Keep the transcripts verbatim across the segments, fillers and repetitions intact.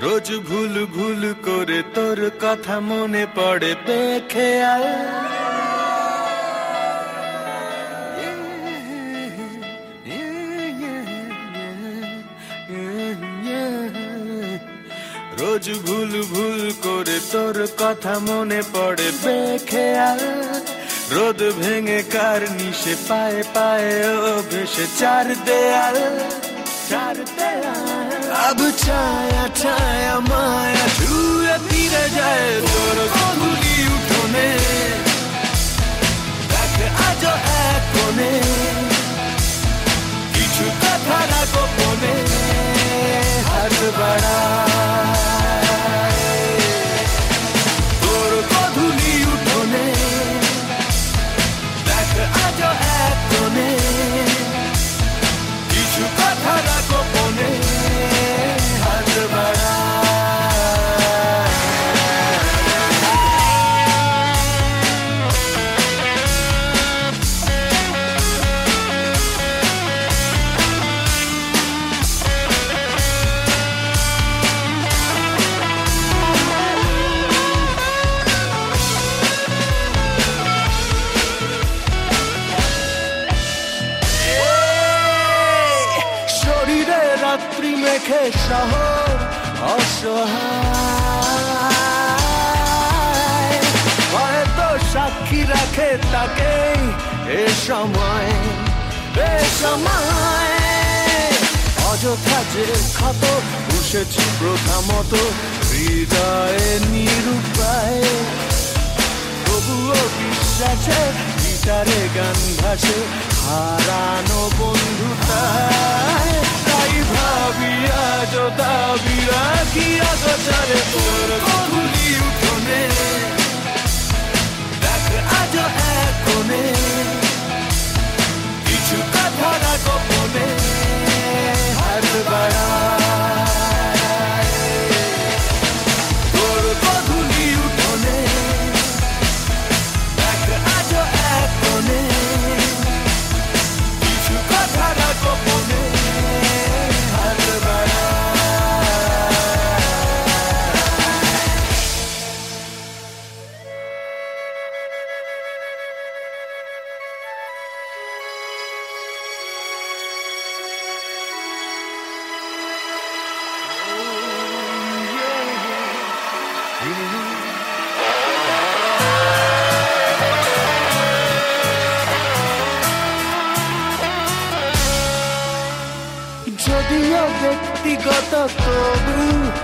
রোজ ভুল ভুল করে তোর কথা মনে পড়ে বেখেয়াল। রোজ ভুল ভুল করে তোর কথা মনে পড়ে বেখেয়াল। রোদ ভেঙে কার নিশে পায়ে পায়ে ও ভেসে চার দেয়াল চার দেয়াল। अब छाया छाया माया छुए फिरे जाए তোর গধূলি উঠোনে। দেখ আজও এক কোণে কিছু কথা না গোপনে হাত বাড়ায় তোর গধূলি উঠোনে। দেখ আজও এক কোণে কিছু কথা না গোপনে হাত বাড়ায়। রাত্রি মেঘে শহর অসহায় হয়তো সাক্ষী রাখে তাকে এ সময় এ সময়। অযথা যে ক্ষত বসেছি প্রথমত হৃদয়ে নিরুপায়। তবুও বিশ্বাসে গিটারে গান ভাসে হারানো বন্ধুতায়। তাই ভাবি আজ দাবি রাখি আগচারে তোর গধূলি উঠোনে। দেখ আজ এক কোণে কিছু কথা না গোপনে হাত বাড়ায় তোর গধূলি উঠোনে। দেখ আজ এক কোণে কিছু কথা না গোপনে হাত বাড়ায়। যদিও ব্যক্তিগত তবু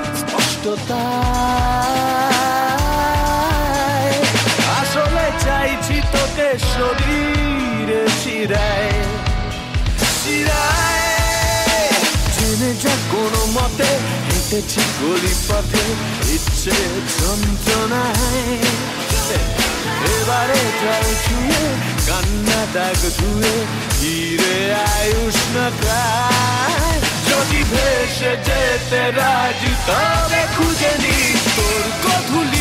স্পষ্টতায় আসলে চাইছি তোকে শরীরে শিরায় শিরায়। জেনে যা কোনো মতে হেঁটেছি গলি পথে ইচ্ছে যন্ত্রণায়। এবারে জল ছুঁয়ে কান্না দাগ ধুয়ে ফিরে আয় উষ্ণতায়। যদি ভেসে যেতে রাজি তবে খুঁজে নি তোর গধূলি